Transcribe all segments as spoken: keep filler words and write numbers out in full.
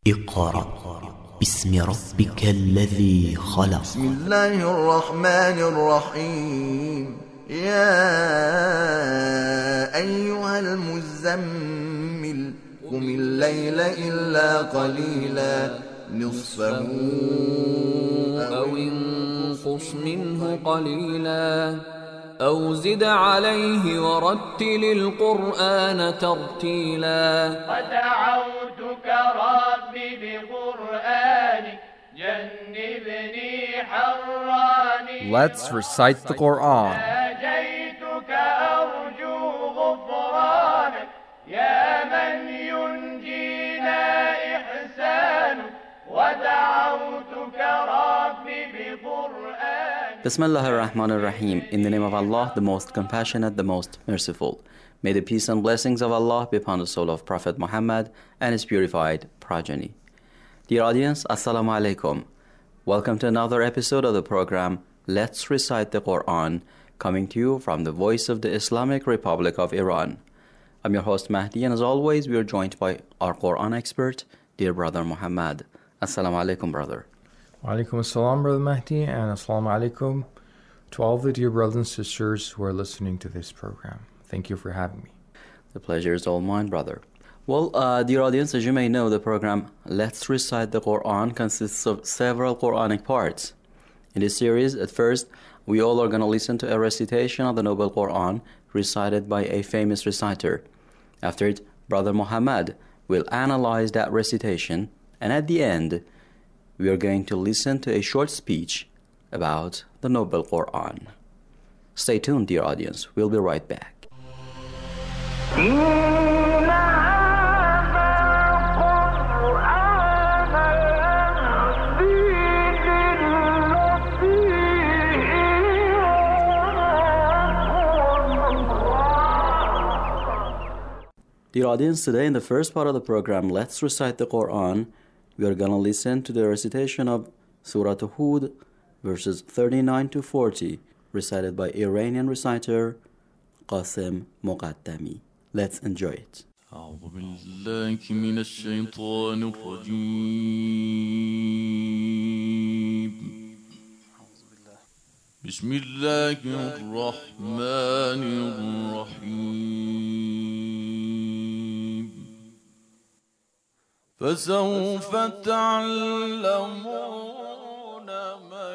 اقرأ باسم ربك الذي خلق. بسم الله الرحمن الرحيم. يا أيها المزمل قم الليل إلا قليلا نصفه أو انقص منه قليلا أو زد عليه ورتل القرآن ترتيلا. ودعوتك ربي بقرآنك جنبني حراني. Let's recite the Quran. ناجيتك أرجو غفرانك يا من ينجينا إحسانك. ودعوتك ربي بقرآنك. Bismillah ar-Rahman ar-Rahim. In the name of Allah, the most compassionate, the most merciful. May the peace and blessings of Allah be upon the soul of Prophet Muhammad and his purified progeny. Dear audience, Assalamu alaikum. Welcome to another episode of the program Let's Recite the Quran, coming to you from the voice of the Islamic Republic of Iran. I'm your host Mahdi, and as always, we are joined by our Quran expert, dear brother Muhammad. Assalamu alaikum, brother. Wa alaikum assalam, Brother Mahdi, and assalamu alaikum to all the dear brothers and sisters who are listening to this program. Thank you for having me. The pleasure is all mine, brother. Well, uh, dear audience, as you may know, the program Let's Recite the Quran consists of several Quranic parts. In this series, at first, we all are going to listen to a recitation of the Noble Quran recited by a famous reciter. After it, Brother Muhammad will analyze that recitation, and at the end, we are going to listen to a short speech about the Noble Quran. Stay tuned, dear audience. We'll be right back. Dear audience, today in the first part of the program, Let's Recite the Quran, we are going to listen to the recitation of Surah Hud, verses thirty-nine to forty, recited by Iranian reciter Qasim Muqaddami. Let's enjoy it. أعوذ بالله من الشيطان الرجيم. بسم الله الرحمن الرحيم. فسوف تعلمون من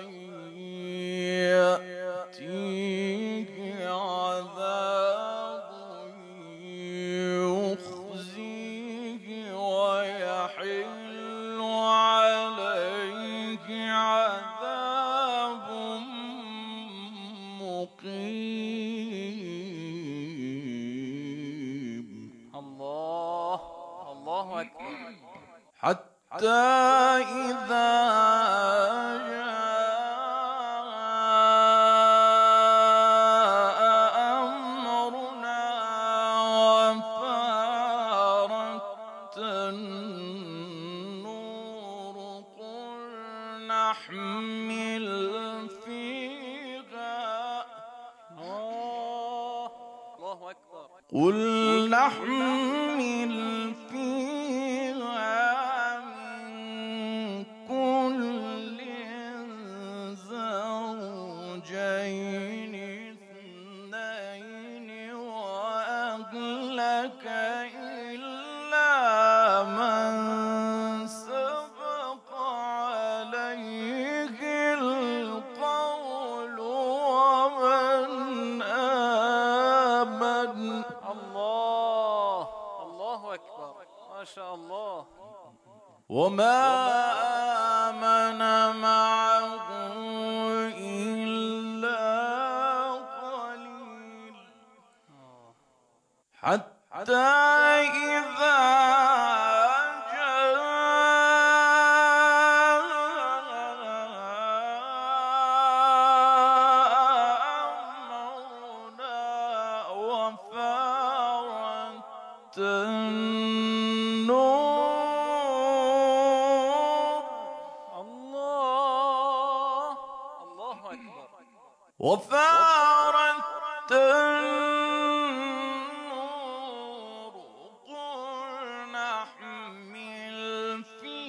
يأتيه عذاب يخزيه ويحل عليه عذاب مقيم. الله الله أكبر. حتى إذا جاء أمرنا وفارت النور قل نحمل فيها الله أكبر. قل نحمل فيها زوجين اثنين وأهلك إلا من سبق عليه القول ومن آمن. الله الله أكبر. ما شاء الله. وما آمن معه إلا قليل. حتى إذا جاء أمرنا وفارت النور وفارت النور قل نحمل فيها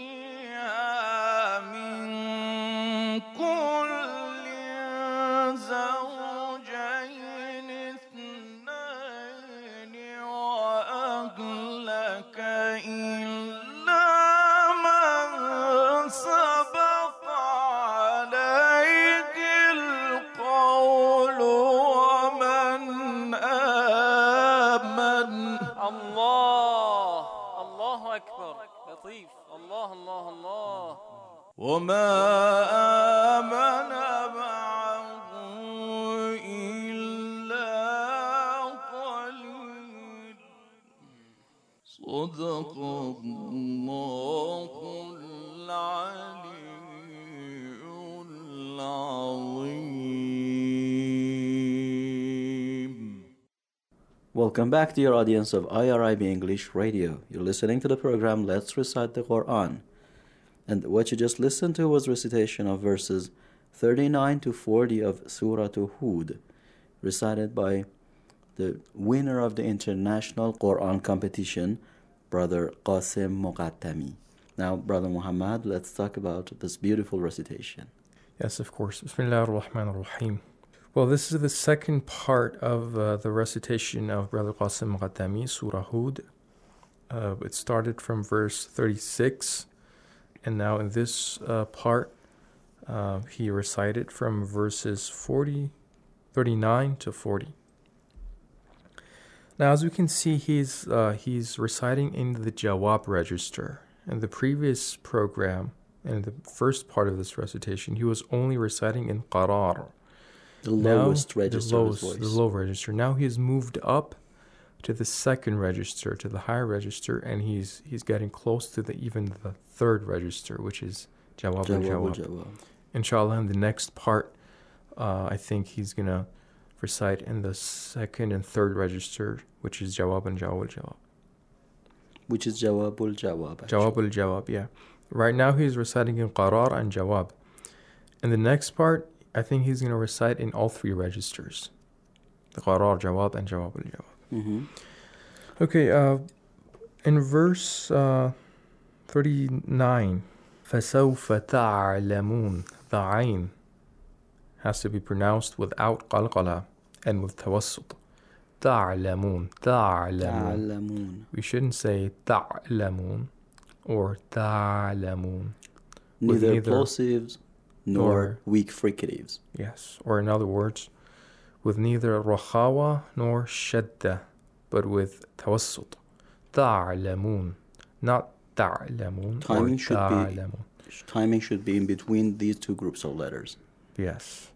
الله الله الله. وما آمن معه إلا قليل. صدق الله العلي العظيم. Welcome back, dear audience of I R I B English Radio. You're listening to the program Let's Recite the Quran. And what you just listened to was recitation of verses thirty-nine to forty of Surah Hud, recited by the winner of the International Quran Competition, Brother Qasim Muqaddami. Now, Brother Muhammad, let's talk about this beautiful recitation. Yes, of course. Bismillah ar-Rahman ar-Rahim. Well, this is the second part of uh, the recitation of Brother Qasim Muqaddami, Surah Hud. Uh, it started from verse thirty-six, and now in this uh, part, uh, he recited from verses forty, thirty-nine to forty. Now, as we can see, he's uh, he's reciting in the Jawab register. In the previous program, in the first part of this recitation, he was only reciting in Qarar. The lowest now, register the of lowest, his voice. The low register. Now he has moved up to the second register, to the higher register, and he's he's getting close to the even the third register, which is Jawab al Jawab Jawab. al-Jawab. Inshallah, in the next part, uh, I think he's gonna recite in the second and third register, which is Jawab and Jawab al Jawab. Which is Jawab al-Jawab. Jawab al Jawab, yeah. Right now he's reciting in Qarar and Jawab. In the next part, I think he's going to recite in all three registers. The Qarar, Jawab, and Jawab al Jawab. Mm-hmm. Okay, uh, in verse uh, thirty-nine, فَسَوْفَ تَعْلَمُونَ, the ayn has to be pronounced without qalqala and with tawassut. تَعْلَمُونَ, تَعْلَمُونَ. Ta'lamun. We shouldn't say تَعْلَمُونَ or تَعْلَمُونَ. With Neither neither- plosives nor nor- weak fricatives. Yes, or in other words, with neither rakhawa nor shadda, but with tawassut. تعلمون, not تعلمون. Timing or should be- تعلمون. Timing should be in between these two groups of letters. Yes.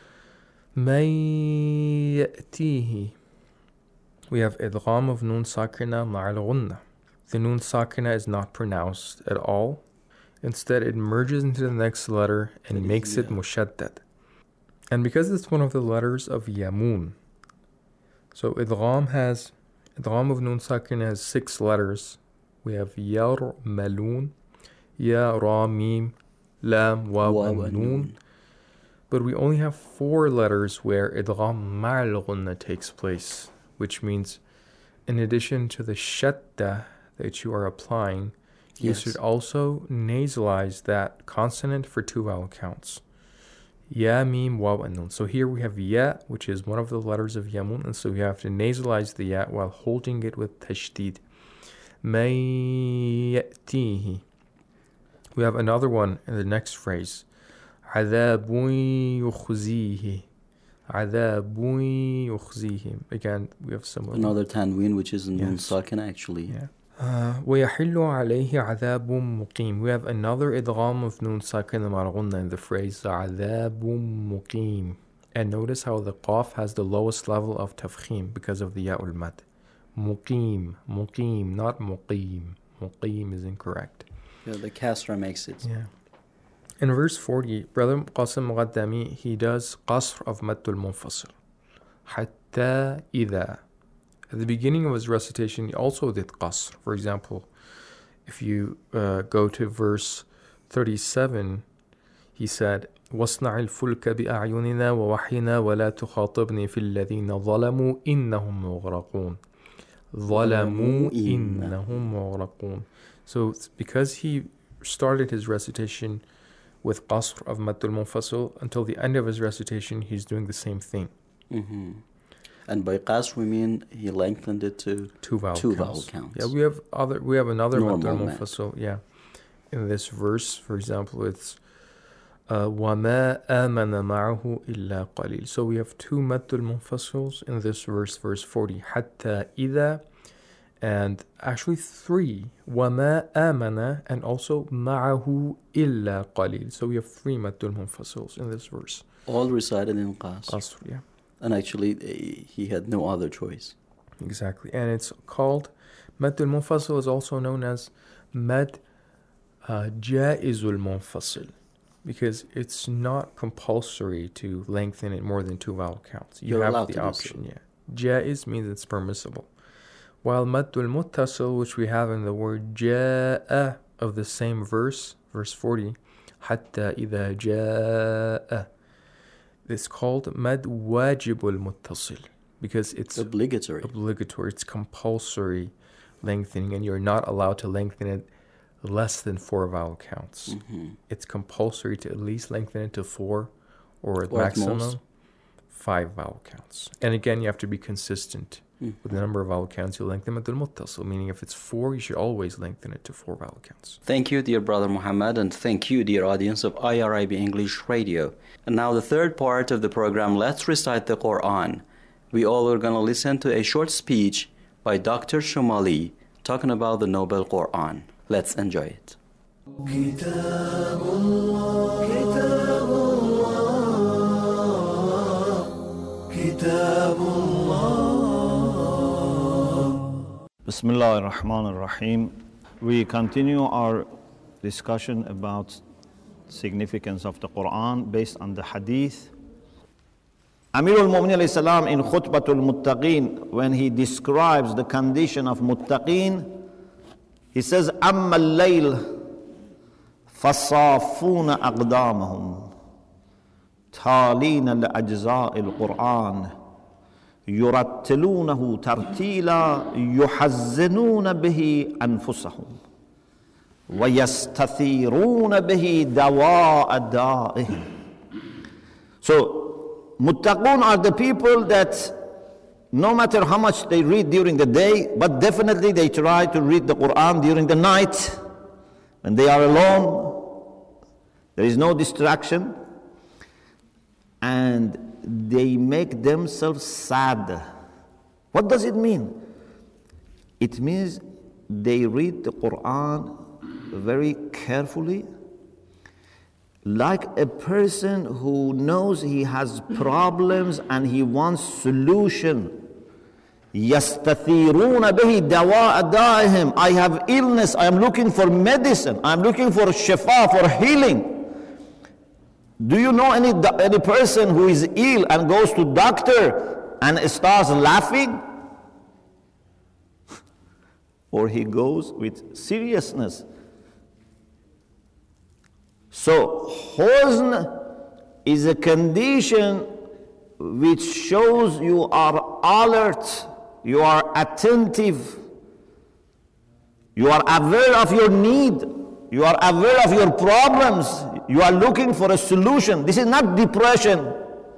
من يأتيه. We have idgham of nun sakina ma'al ghunna. The nun sakina is not pronounced at all. Instead, it merges into the next letter and That is makes it ya. mushaddad. And because it's one of the letters of yamun, so idgham has, idgham of nun sakina has six letters. We have yar, malun, ya, ra, mim, lam, waw, Waw and and nun. nun. But we only have four letters where idgham ma'al ghunna takes place, which means in addition to the shadda that you are applying, you Yes. should also nasalize that consonant for two vowel counts. Ya, mim, waw, and nun. So here we have ya, which is one of the letters of yamun, and so we have to nasalize the ya while holding it with tashdid. May ya'tihi. We have another one in the next phrase. عذاب يخزيه. عذاب يخزيه. Again, we have similar. Another tanween, which is nun Yes. sakina actually. Yeah. Uh, ويحل عليه عذاب مقيم. We have another idgham of nun sakin مع الغنة in the phrase عذاب مقيم. And notice how the qaf has the lowest level of tafkhim because of the ya'ul mad. Muqim, muqim, not muqim. Muqim is incorrect. Yeah, the kasra makes it. Yeah. In verse forty, Brother Qasim Muqaddami, he does qasr of maddul munfasil. Hatta idha. At the beginning of his recitation, he also did qasr. For example, if you uh, go to verse thirty-seven, he said, وَاصْنَعِ الْفُلْكَ بِأَعْيُنِنَا وَوَحْيِنَا وَلَا تُخَاطِبْنِي فِي الَّذِينَ ظَلَمُوا إِنَّهُمْ مُغْرَقُونَ. ظَلَمُوا إِنَّهُمْ مُغْرَقُونَ. So it's because he started his recitation with qasr of maddul munfasil until the end of his recitation, he's doing the same thing. Mm-hmm. And by qasr we mean he lengthened it to Two vowel two counts. vowel counts. Yeah, we have other. We have another Normal maddul mad. munfasil. Yeah, in this verse, for example, it's uh, وَمَا آمَنَ مَعَهُ إِلَّا قَلِيلٌ. So we have two maddul munfasils in this verse, verse forty. حَتَّى إِذَا. And actually three, وَمَا آمَنَ, and also مَعَهُ إِلَّا قَلِيلٌ. So we have three maddul munfasils in this verse. All recited in Qasr. Qasr, yeah. And actually, he had no other choice. Exactly. And it's called, maddul munfasil is also known as mad uh, jaizul munfasil, because it's not compulsory to lengthen it more than two vowel counts. You You're have allowed the to do option, so. yeah. Jaiz means it's permissible. While maddul muttasil, which we have in the word ja'a of the same verse, verse forty, hatta idha ja'a, it's called mad wajibul muttasil, because it's obligatory. Obligatory. It's compulsory lengthening, and you're not allowed to lengthen it less than four vowel counts. Mm-hmm. It's compulsory to at least lengthen it to four, or at Or at maximum most. five vowel counts. And again, you have to be consistent Mm. with the number of vowel counts you lengthen maddul muttasil, meaning if it's four, you should always lengthen it to four vowel counts. Thank you, dear brother Muhammad, and thank you, dear audience of I R I B English Radio. And now the third part of the program, Let's Recite the Quran. We all are going to listen to a short speech by Doctor Shomali talking about the Noble Quran. Let's enjoy it. كتاب الله كتاب الله كتاب الله Bismillah ar-Rahman ar-Rahim. We continue our discussion about significance of the Quran based on the Hadith. Amir al-Mu'minin alayhi salam in Khutbatul Muttaqeen, when he describes the condition of Muttaqeen, he says, أَمَّا اللَّيْلِ فَصَافُونَ أَقْدَامَهُمْ تَالِينَ لَأَجْزَاءِ الْقُرْآنِ يُرَتِّلُونَهُ تَرْتِيلًا يُحَزِّنُونَ بِهِ أَنفُسَهُمْ وَيَسْتَثِيرُونَ بِهِ دَوَاءَ دَائِهِمْ. So, Muttaqun are the people that no matter how much they read during the day, but definitely they try to read the Quran during the night. When they are alone, there is no distraction, and they make themselves sad. What does it mean? It means they read the Quran very carefully, like a person who knows he has problems and he wants solution. يَسْتَثِيرُونَ بِهِ دَوَاءَ دَائِهِمْ. I have illness, I am looking for medicine, I am looking for shifa, for healing. Do you know any, any person who is ill and goes to doctor and starts laughing? Or he goes with seriousness. So, huzn is a condition which shows you are alert, you are attentive, you are aware of your need, you are aware of your problems, you are looking for a solution. This is not depression.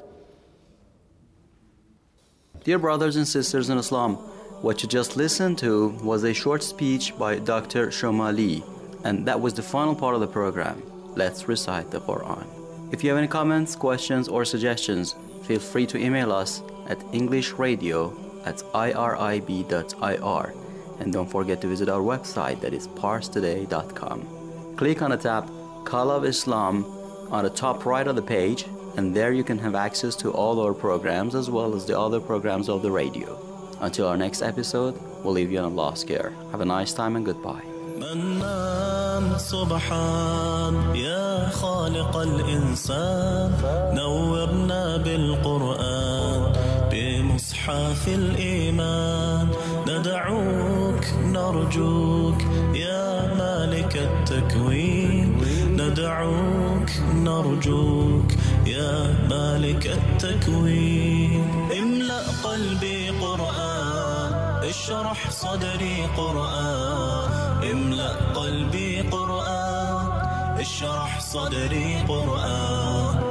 Dear brothers and sisters in Islam, what you just listened to was a short speech by Doctor Shomali, and that was the final part of the program. Let's recite the Quran. If you have any comments, questions, or suggestions, feel free to email us at englishradio at I R I B dot I R. And don't forget to visit our website, that is pars today dot com. Click on the tab Call of Islam on the top right of the page, and there you can have access to all our programs as well as the other programs of the radio. Until our next episode, we'll leave you in Allah's care. Have a nice time and goodbye. منان سبحان يا خالق الإنسان نورنا بالقرآن بمصحف الإيمان ندعوك نرجوك يا مالك التكوين ندعوك نرجوك يا مالك التكوين املأ قلبي قرآن اشرح صدري قرآن املأ قلبي قرآن اشرح صدري قرآن